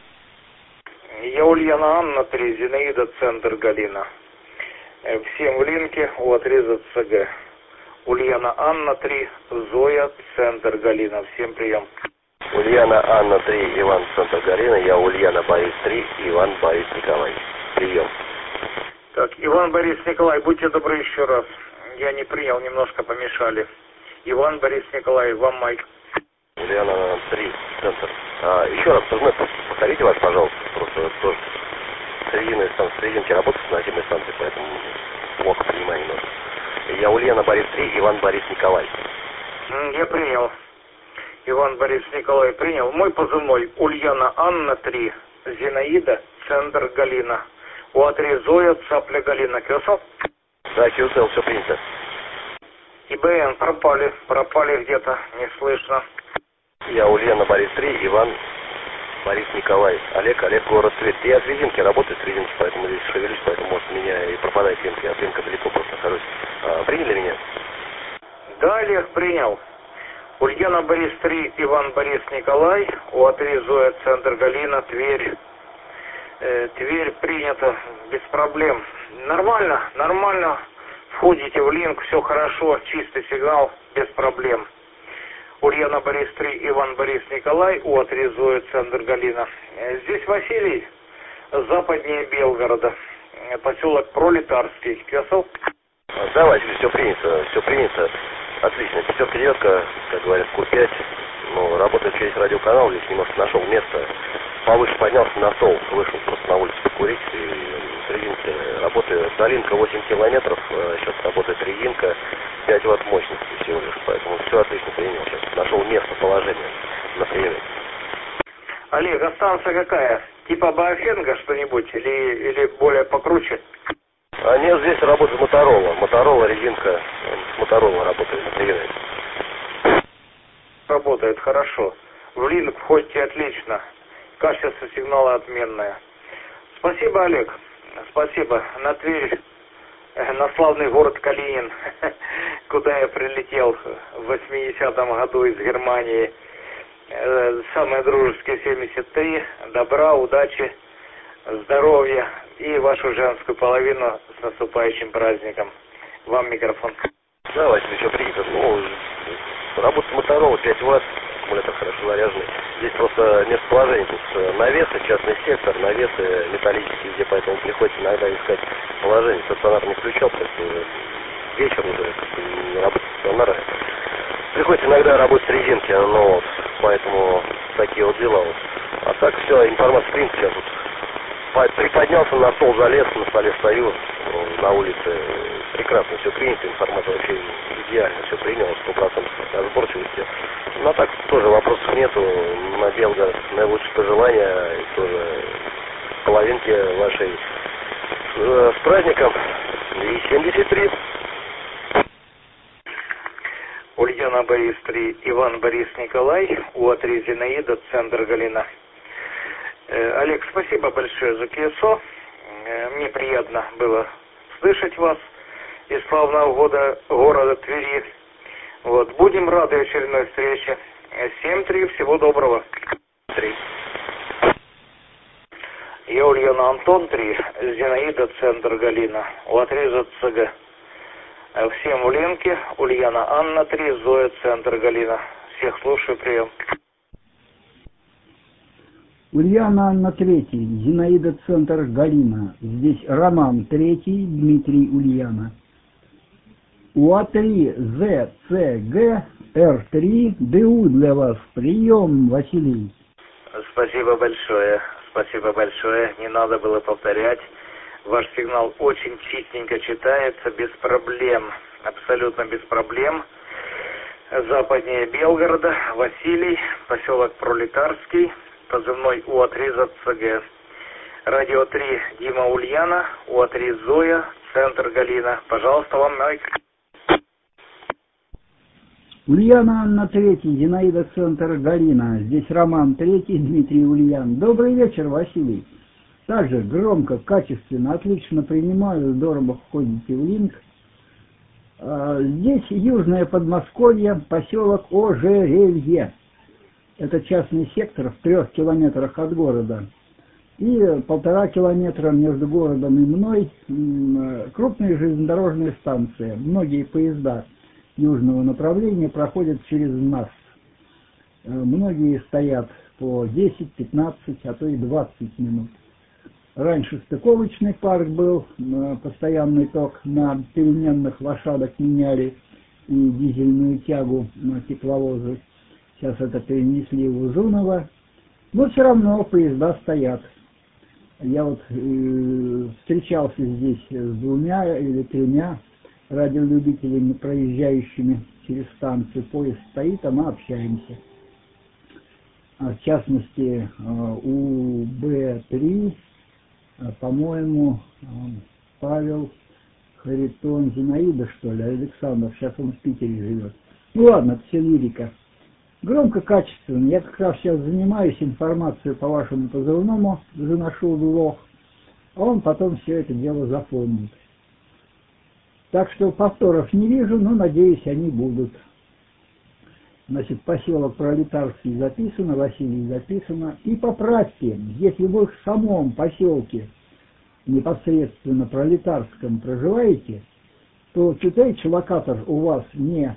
Я Ульяна Анна три, Зинаида, центр Галина. Э, всем в линке у отреза цэ гэ. Ульяна Анна три, Зоя, центр Галина. Всем прием. Ульяна Анна три, Иван, центр Галина. Я Ульяна Борис три, Иван Борис Николай. Прием. Так, Иван Борис Николай, будьте добры еще раз. Я не принял, немножко помешали. Иван Борис Николай, вам майк. Ульяна три, центр. А, еще раз, повторите вас, пожалуйста. Просто тоже срединная станция, срединки работают на наземной станции, поэтому плохо понимаю немножко. Я Ульяна Борис три, Иван Борис Николай. Я принял. Иван Борис Николай принял. Мой позывной Ульяна Анна три, Зинаида, центр Галина. У отрезуя цапля Галина. Кёсов? Да, Кёсов, все принято. И бэ эн пропали, пропали где-то, не слышно. Я Ульяна Борис три, Иван Борис Николай. Олег, Олег, город Свет. Я от Резинки, работаю с Резинки, поэтому здесь шевелюсь, поэтому может меня и пропадает линка. Я от линка далеко просто нахожусь. А, приняли меня? Да, Олег, принял. Ульяна Борис три, Иван Борис Николай. У отрезуя центр Галина, Тверь. Э, Тверь принято, без проблем. Нормально, нормально. Входите в линк, все хорошо, чистый сигнал, без проблем. Ульяна Борис три, Иван Борис Николай, у отрезуя центр Галина. Здесь Василий, западнее Белгорода, поселок Пролетарский. Кёсов? Да, Василий, все принято, все принято. Отлично, пятерка, девятка, как говорят, ку пять. Ну, работает через радиоканал, здесь немножко нашел место. Повыше поднялся на стол, вышел просто на улицу покурить. И резинки работает. Долинка восемь километров, сейчас работает резинка, пять ватт мощности всего лишь. Поэтому все отлично принял. Сейчас нашел место, положение на приеме. Олег, а станция какая? Типа Баофенга что-нибудь или, или более покруче? А нет, здесь работает Моторола. Моторола, резинка. С Моторола работает на приеме. Работает хорошо. В линк входите отлично. Качество сигнала отменное. Спасибо, Олег. Спасибо. На Тверь, на славный город Калинин, куда я прилетел в восьмидесятом году из Германии. Самые дружеские семьдесят три. Добра, удачи, здоровья и вашу женскую половину с наступающим праздником. Вам микрофон. Да, Василий, все принято. Ну, работа Моторола, пять ватт, аккумулятор хорошо заряженный. Здесь просто местоположение, тут навесы, частный сектор, навесы металлические, где поэтому приходится иногда искать положение. Стационар не включал, потому что вечер уже работает стационара. Приходится иногда работать с резинки, но вот, поэтому такие вот дела. Вот. А так все, информация, в принципе, сейчас вот приподнялся на стол, залез, на столе стою, на улице. Прекрасно все принято, информация вообще идеально все принял, сто процентов разборчивости. Ну, а так тоже вопросов нету. На Белгород наилучшие пожелания и тоже половинки вашей э, с праздником. И семьдесят три. Ульяна Борис три, Иван Борис Николай, УА три Зинаида, центр Галина. Э, Олег, спасибо большое за КСО. Э, мне приятно было слышать вас из славного года, города Твери. Вот, будем рады очередной встрече. семь три, всего доброго. три. Я Ульяна Антон три, Зинаида, центр Галина, УА три ЗЦГ. Всем Ульянки, Ульяна Анна три, Зоя, центр Галина. Всех слушаю, прием. Ульяна Анна третий, Зинаида, центр Галина. Здесь Роман третий, Дмитрий, Ульяна. УА три ЗЦГ, Р три, ДУ для вас. Прием, Василий. Спасибо большое, спасибо большое. Не надо было повторять. Ваш сигнал очень чистенько читается, без проблем, абсолютно без проблем. Западнее Белгорода, Василий, поселок Пролетарский, позывной УА три ЗЦГ. Радио три Дима Ульяна, УА три Зоя, центр Галина. Пожалуйста, вам майк. Ульяна Анна третий, Зинаида, центр Галина. Здесь Роман третий, Дмитрий, Ульян. Добрый вечер, Василий. Также громко, качественно, отлично принимаю, здорово входите в линк. Здесь Южное Подмосковье, поселок Ожерелье. Это частный сектор в трех километрах от города. И полтора километра между городом и мной крупные железнодорожные станции. Многие поезда южного направления проходят через нас. Многие стоят по десять, пятнадцать, а то и двадцать минут. Раньше стыковочный парк был, постоянный ток на переменных лошадок меняли и дизельную тягу на тепловозы. Сейчас это перенесли в Узуново, но все равно поезда стоят. Я вот э, встречался здесь с двумя или тремя радиолюбителями, проезжающими через станцию. Поезд стоит, а мы общаемся. В частности, у Б три, по-моему, Павел Харитон Зинаида, что ли, Александр, сейчас он в Питере живет. Ну ладно, это все лирика. Громко, качественно. Я как раз сейчас занимаюсь информацией по вашему позывному, заношу в лог, а он потом все это дело запомнит. Так что повторов не вижу, но, надеюсь, они будут. Значит, поселок Пролетарский записано, Василий записано. И поправьте, если вы в самом поселке, непосредственно Пролетарском, проживаете, то читайте, локатор у вас не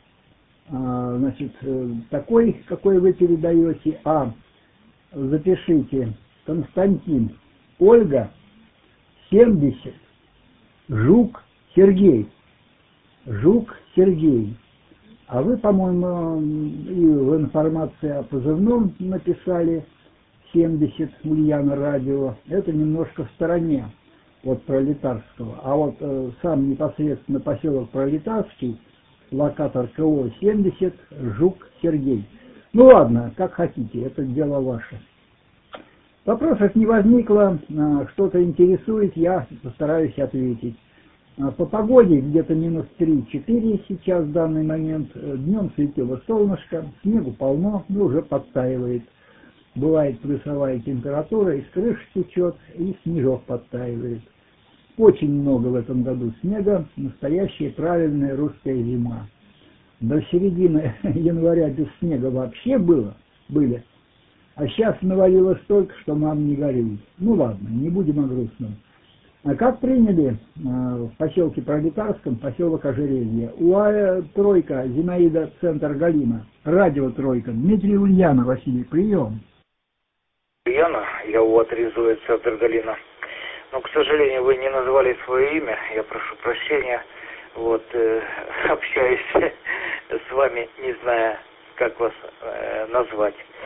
а, значит, такой, какой вы передаете, а запишите Константин, Ольга, семьдесят, Жук, Сергей. Жук, Сергей. А вы, по-моему, и в информации о позывном написали семьдесят, Ульяна радио. Это немножко в стороне от Пролетарского. А вот э, сам непосредственно поселок Пролетарский, локатор КО семьдесят, Жук, Сергей. Ну ладно, как хотите, это дело ваше. Вопросов не возникло, э, что-то интересует, я постараюсь ответить. По погоде где-то минус три-четыре сейчас в данный момент. Днем светило солнышко, снегу полно, но уже подтаивает. Бывает плюсовая температура, из крыши течет, и снежок подтаивает. Очень много в этом году снега, настоящая правильная русская зима. До середины января без снега вообще было, были. А сейчас навалилось столько, что мам не горюй. Ну ладно, не будем о грустном. А как приняли э, в поселке Пролетарском, поселок Ожерелье? УА тройка, Зинаида, центр Галина. Радио тройка. Дмитрий, Ульяна, Василий, прием. Ульяна, я УА три Зоя, центр Галина. Но, к сожалению, вы не назвали свое имя, я прошу прощения. Вот, э, общаюсь с вами, не зная, как вас э, назвать.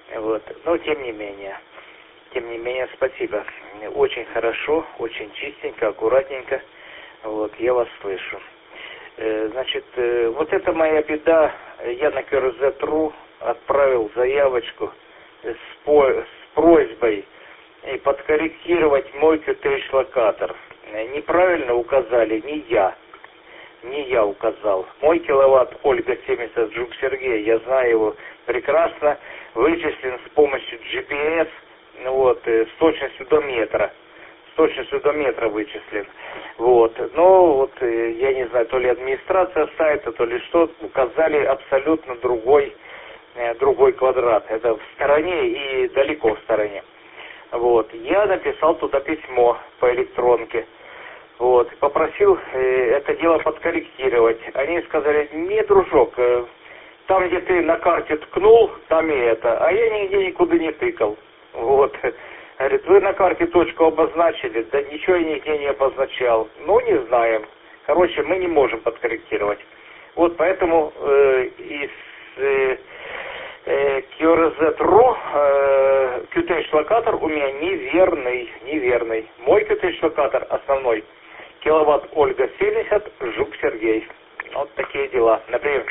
Вот. Но тем не менее, тем не менее, спасибо. Очень хорошо, очень чистенько, аккуратненько. Вот, я вас слышу. Значит, вот это моя беда. Я на ка эр зет точка ру отправил заявочку с, по, с просьбой подкорректировать мой кютэйш-локатор. Неправильно указали не я. Не я указал. Мой киловатт Ольга семьдесят Жук Сергей, я знаю его прекрасно, вычислен с помощью джи пи эс, вот, с точностью до метра. С точностью до метра вычислен. Вот. Но вот, я не знаю, то ли администрация сайта, то ли что, указали абсолютно другой, другой квадрат. Это в стороне и далеко в стороне. Вот. Я написал туда письмо по электронке. Вот, попросил э, это дело подкорректировать. Они сказали: не, дружок, э, там, где ты на карте ткнул, там и это. А я нигде никуда не тыкал. Вот. Говорит, вы на карте точку обозначили? Да ничего я нигде не обозначал. Ну, не знаем. Короче, мы не можем подкорректировать. Вот поэтому э, из э, э, ка эр зет точка ру э, кютэйш-локатор у меня неверный. Неверный. Мой кютэйш-локатор основной. Киловатт Ольга семьдесят, Жук Сергей. Вот такие дела. Например.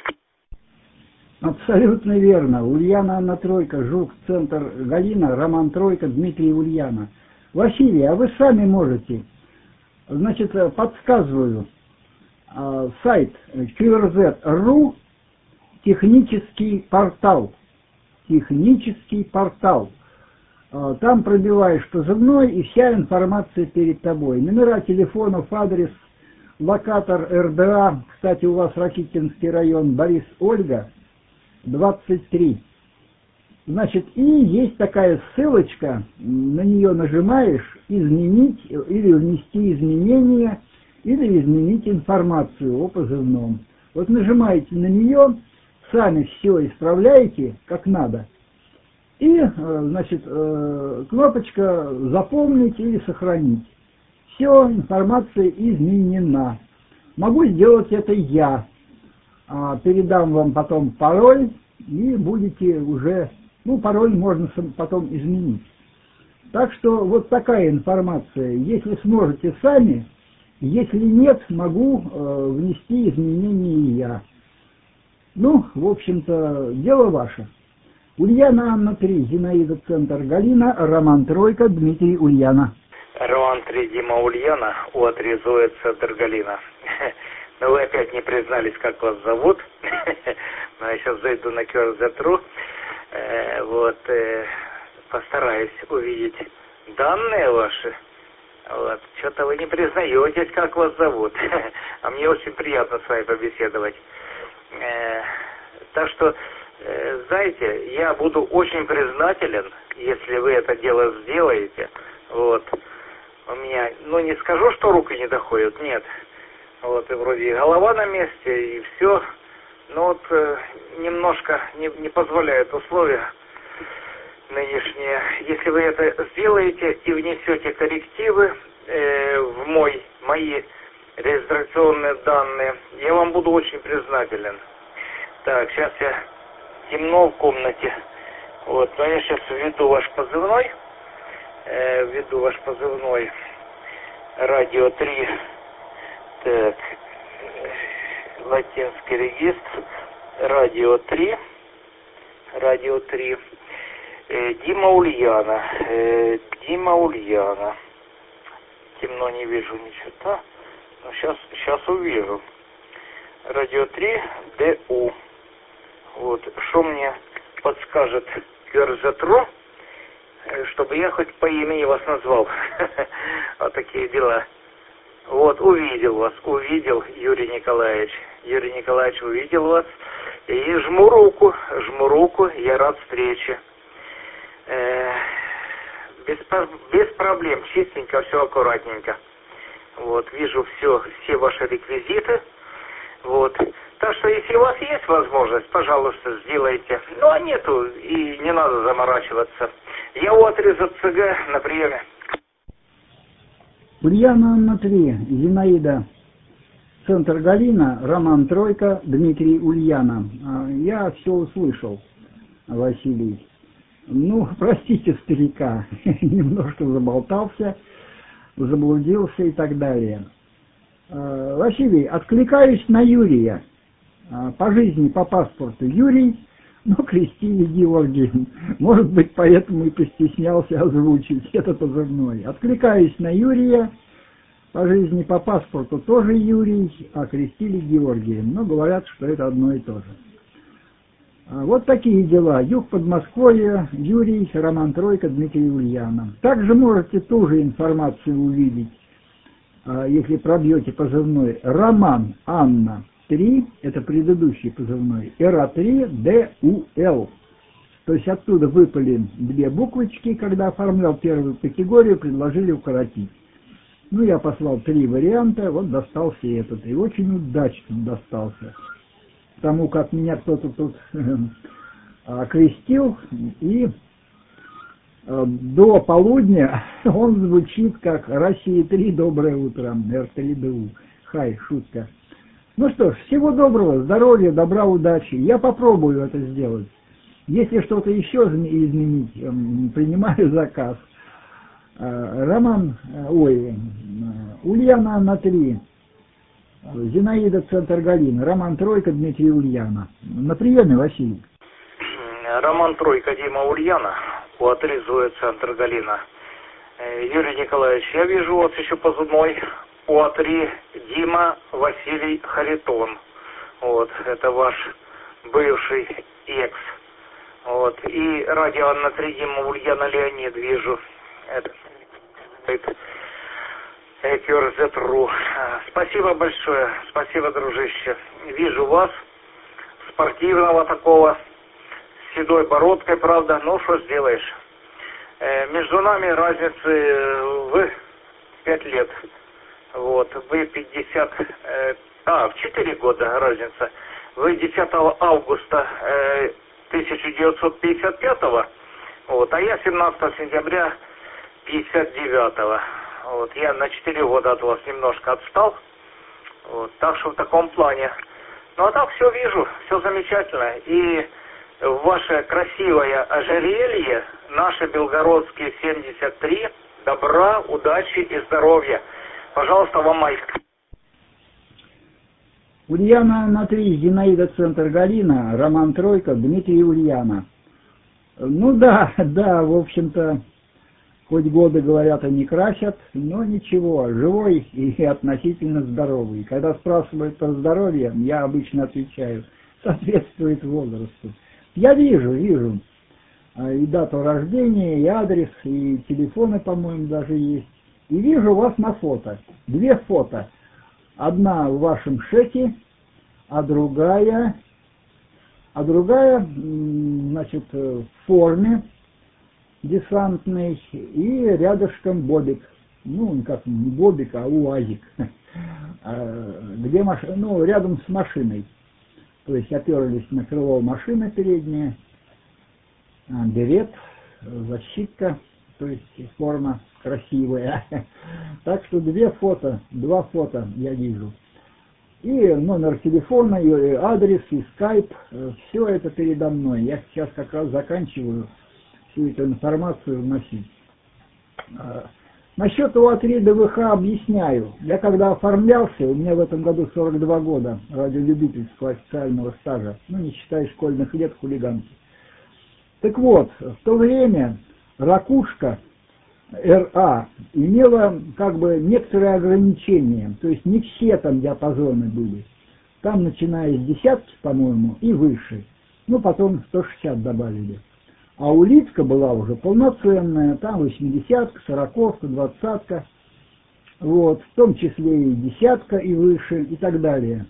Абсолютно верно. Ульяна Анна Тройка, Жук, Центр Галина, Роман Тройка, Дмитрий Ульяна. Василий, а вы сами можете. Значит, подсказываю. Сайт ка эр зет точка ру, технический портал. Технический портал. Там пробиваешь позывной, и вся информация перед тобой. Номера телефонов, адрес, локатор эр дэ а. Кстати, у вас Ракитинский район, Борис Ольга, двадцать три. Значит, и есть такая ссылочка, на нее нажимаешь, изменить или внести изменения, или изменить информацию о позывном. Вот нажимаете на нее, сами все исправляете как надо. И, значит, кнопочка «Запомнить» или «Сохранить». Все, информация изменена. Могу сделать это я. Передам вам потом пароль, и будете уже... Ну, пароль можно потом изменить. Так что вот такая информация. Если сможете сами, если нет, могу внести изменения я. Ну, в общем-то, дело ваше. Ульяна Анна три, Зинаида Центр Галина, Роман Тройка, Дмитрий Ульяна. Роман три, Дима Ульяна, у отрезует Центр Галина. Но вы опять не признались, как вас зовут. Но я сейчас зайду на ка эр зет точка ру. Вот, постараюсь увидеть данные ваши. Вот, что-то вы не признаетесь, как вас зовут. А мне очень приятно с вами побеседовать. Так что, знаете, я буду очень признателен, если вы это дело сделаете. Вот. У меня, ну не скажу, что руки не доходят, нет. Вот, и вроде и голова на месте, и все. Но вот э, немножко не, не позволяют условия нынешние. Если вы это сделаете и внесете коррективы э, в мой, мои регистрационные данные, я вам буду очень признателен. Так, сейчас я темно в комнате. Вот, но я сейчас введу ваш позывной. Э, введу ваш позывной. Радио три. Так. Латинский регистр. Радио три. Радио три. Э, Дима Ульяна. Э, Дима Ульяна. Темно, не вижу ничего. Но сейчас, сейчас увижу. Радио три. ДУ. Вот, что мне подскажет ка эр зет точка ру, чтобы я хоть по имени вас назвал. Вот такие дела. Вот, увидел вас, увидел, Юрий Николаевич. Юрий Николаевич увидел вас. И жму руку, жму руку, я рад встрече. Э, без, без проблем, чистенько, все аккуратненько. Вот, вижу все, все ваши реквизиты. Вот. Так что, если у вас есть возможность, пожалуйста, сделайте. Ну, а нету, и не надо заморачиваться. Я у отреза ЦГ на приеме. Ульяна Анна три, Зинаида, Центр Галина, Роман Тройка, Дмитрий Ульяна. Я все услышал, Василий. Ну, простите старика, немножко заболтался, заблудился и так далее. Василий, откликаюсь на Юрия. По жизни, по паспорту Юрий, но крестили Георгием. Может быть, поэтому и постеснялся озвучить это позывной. Откликаюсь на Юрия. По жизни, по паспорту тоже Юрий, а крестили Георгием. Но говорят, что это одно и то же. Вот такие дела. Юг Подмосковья, Юрий, Роман Тройка, Дмитрий Ульянов. Также можете ту же информацию увидеть, если пробьете позывной Роман Анна три, это предыдущий позывной, Р А три Д У Л. То есть оттуда выпали две буквочки, когда оформлял первую категорию, предложили укоротить. Ну, я послал три варианта, вот достался этот. И очень удачно достался. Потому как меня кто-то тут окрестил, и до полудня он звучит как Россия три, доброе утро, Р три Д У. Хай, шутка. Ну что ж, всего доброго, здоровья, добра, удачи. Я попробую это сделать. Если что-то еще изменить, принимаю заказ. Роман, ой, Ульяна на три, Зинаида, центр Галина, Роман Тройка, Дмитрий Ульяна. На приеме, Василий. Роман Тройка, Дима Ульяна, у три Зоя, центр Галина. Юрий Николаевич, я вижу у вас еще позывной у три Дима Василий Харитон. Вот, это ваш бывший экс. Вот, и радио на три Дима Ульяна Леонид вижу. Это Экерзетру. Спасибо большое, спасибо, дружище. Вижу вас, спортивного такого, с седой бородкой, правда, ну что сделаешь. Э, между нами разницы в пять лет. Вот, вы пятьдесят, э, а, в четыре года разница. Вы десятого августа э, тысяча девятьсот пятьдесят пятого, вот, а я семнадцатого сентября пятьдесят девятого. Вот, я на четыре года от вас немножко отстал. Вот, так что в таком плане. Ну а так все вижу, все замечательно. И ваше красивое ожерелье, наши белгородские семьдесят три, добра, удачи и здоровья. Пожалуйста, вам майк. Ульяна на три, Зинаида, центр Галина, Роман Тройка, Дмитрий Ульяна. Ну да, да, в общем-то, хоть годы, говорят, они красят, но ничего, живой и относительно здоровый. Когда спрашивают про здоровье, я обычно отвечаю, соответствует возрасту. Я вижу, вижу и дату рождения, и адрес, и телефоны, по-моему, даже есть. И вижу вас на фото. Две фото. Одна в вашем шеке, а другая, а другая, значит, в форме десантный, и рядышком бобик. Ну, как не бобик, а уазик. Где машина? Ну, рядом с машиной. То есть оперлись на крыло машины передняя, берет, защитка, то есть форма красивая. Так что две фото, два фото я вижу. И номер телефона, и адрес, и скайп, все это передо мной. Я сейчас как раз заканчиваю всю эту информацию вносить. Насчет У А три Д В Х объясняю. Я когда оформлялся, у меня в этом году сорок два года радиолюбительского официального стажа, ну не считая школьных лет хулиганки. Так вот, в то время ракушка Р А имела как бы некоторые ограничения, то есть не все там диапазоны были. Там начиная с десятки, по-моему, и выше. Ну потом сто шестьдесят добавили. А улитка была уже полноценная, там восьмидесятка, сороковка, двадцатка, вот, в том числе и десятка и выше, и так далее.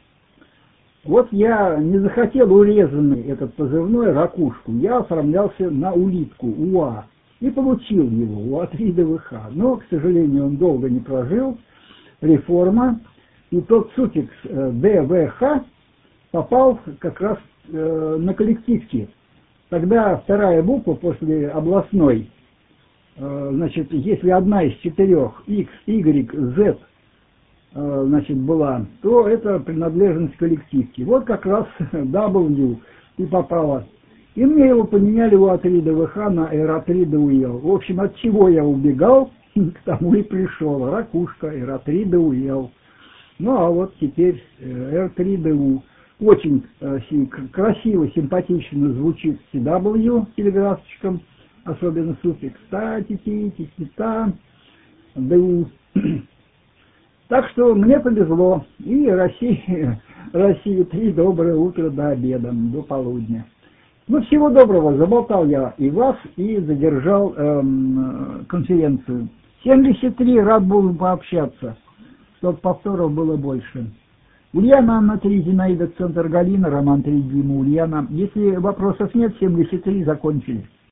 Вот я не захотел урезанный этот позывной ракушку, я оформлялся на улитку, У А, и получил его, У А три Д В Х. Но, к сожалению, он долго не прожил, реформа, и тот суффикс Д В Х попал как раз э, на коллективки. Тогда вторая буква после областной, э, значит, если одна из четырех X, Y, Z, э, значит, была, то это принадлежность коллективки. Вот как раз W и попала И мне его поменяли у А три Д В Х на Р А три Д У Л. В общем, от чего я убегал, к тому и пришел. Ракушка, Р А три Д У Л. Ну, а вот теперь Р три Д У. Очень э, красиво, симпатично звучит Си Дабл Ю телеграфчиком, особенно суффикс та ти ти ти ти та Д У. Так что мне повезло. И Россия, Россия три, доброе утро до обеда, до полудня. Ну, всего доброго. Заболтал я и вас, и задержал эм, конференцию. семьдесят три, рад был пообщаться, чтобы повторов было больше. Ульяна, Анна три, Зинаида, Центр Галина, Роман три, Дима, Ульяна. Если вопросов нет, семьдесят три закончили.